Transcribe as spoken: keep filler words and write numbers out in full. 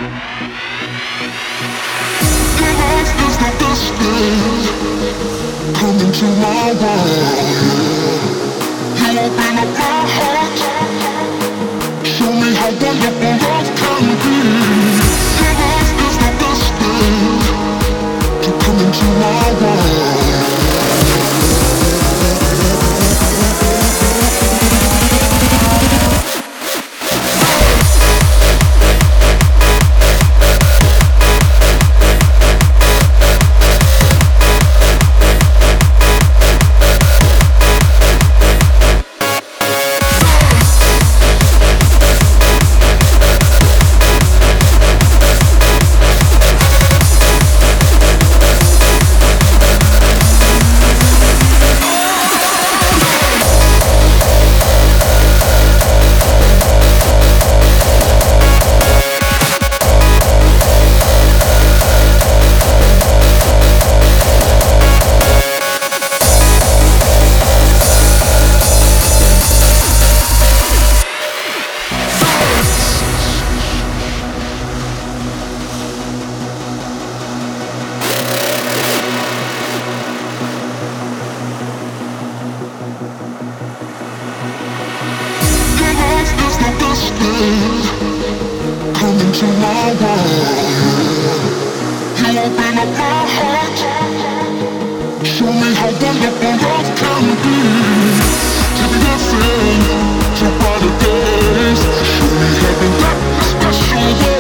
Your love is the best thing. Come into my world. You open up my heart. Show me how wonderful love can be. Your love is the best thing. To come into my world. Come into my world. You open up my heart. Show me how wonderful love can be. Take me dancing to brighter days. Show me heaven, that special way.